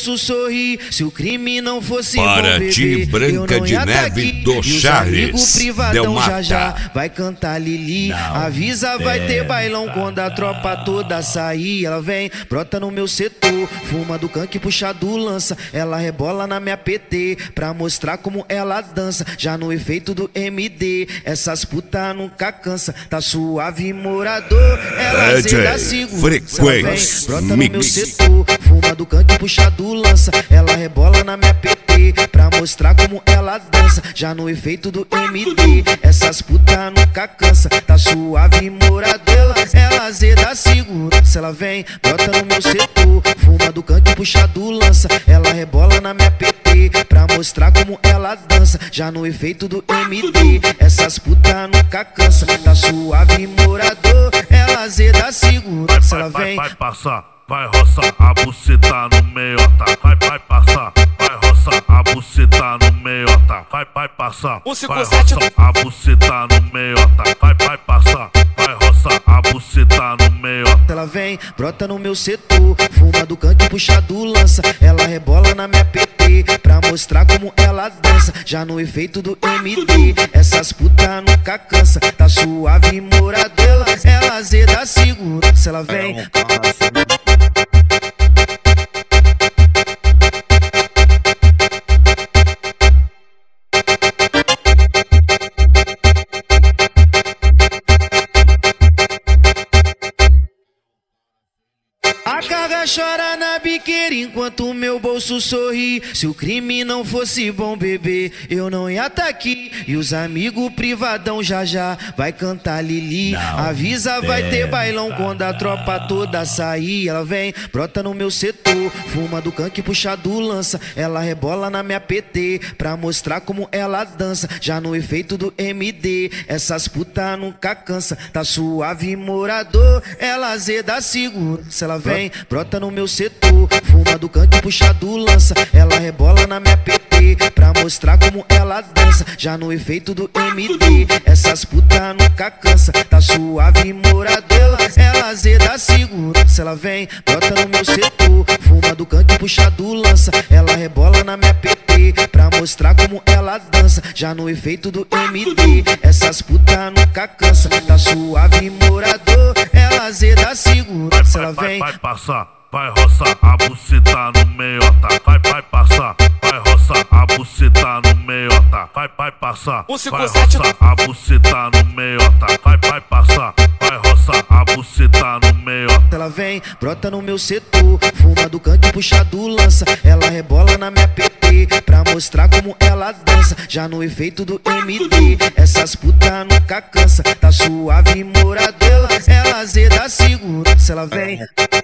bolso sorrir. Se o crime não fosse bom, Para bebê, ti, Branca de Neve do Charles, privadão já já Delmata. vai cantar Lili. Avisa, vai ter bailão quando a tropa toda sair. Ela vem, brota no meu setor, fuma do canque, puxa do lança. Ela rebola na minha PT pra mostrar como ela dança. Já no efeito do MD, essas putas nunca cansa. Tá suave, morador, ela zeda segura. Frequência Brota no meu Mix. setor, fuma do canque, puxa do lança. Ela rebola na minha PT pra mostrar como ela dança. Já no efeito do MD, essas putas nunca cansa. Tá suave, morador, ela zeda segura. Se ela vem, brota no meu setor, fuma do canque, puxa do lança. Ela rebola na minha PT pra mostrar como ela dança. Já no efeito do MD, essas putas nunca cansa. Tá suave, morador, ela zeda segura. Se ela vem, vai passar, vai roçar a buceta no meiota. Vai passar, vai roçar a buceta no meiota. Vai passar, vai roçar a buceta no meiota. Vai passar, vai roçar a buceta no meiota. ela vem, brota no meu setor, fuma do canque, puxa do lança. Ela rebola na minha PT pra mostrar como ela dança. Já no efeito do MD, essas putas nunca cansa. Tá suave, morador, ela zeda segura. Se ela vem, a carga chora na biqueira enquanto o meu bolso sorri. Se o crime não fosse bom, bebê, eu não ia tá aqui. E os amigos privadão já já vai cantar Lili. Avisa, vai ter bailão quando a tropa toda sair. Ela vem, brota no meu setor, fuma do canque, puxa do lança. Ela rebola na minha PT pra mostrar como ela dança. Já no efeito do MD, essas putas nunca cansa. Tá suave, morador, ela zeda segura. Se ela vem, brota no meu setor, fuma do canque, puxa do lança. Ela rebola na minha PT pra mostrar como ela dança. Já no efeito do MD, essas putas nunca cansa. Tá suave, morador, ela zeda segura. Se ela vem, brota no meu setor, fuma do canque, puxa do lança. Ela rebola na minha PT pra mostrar como ela dança. Já no efeito do MD, essas putas nunca cansa. Tá suave, morador, ela zeda segura. Se ela vem, vai passar, vai roçar a buceta no meiota. Vai passar, vai roçar a buceta no meiota. Vai passar, vai roçar a buceta no meiota. Vai passar, vai roçar a buceta no meiota. ela vem, brota no meu setor, fuma do canque, puxa do lança. Ela rebola na minha PT pra mostrar como ela dança. Já no efeito do MD, essas putas nunca cansa. Tá suave, morador, ela zeda segura. Se ela vem,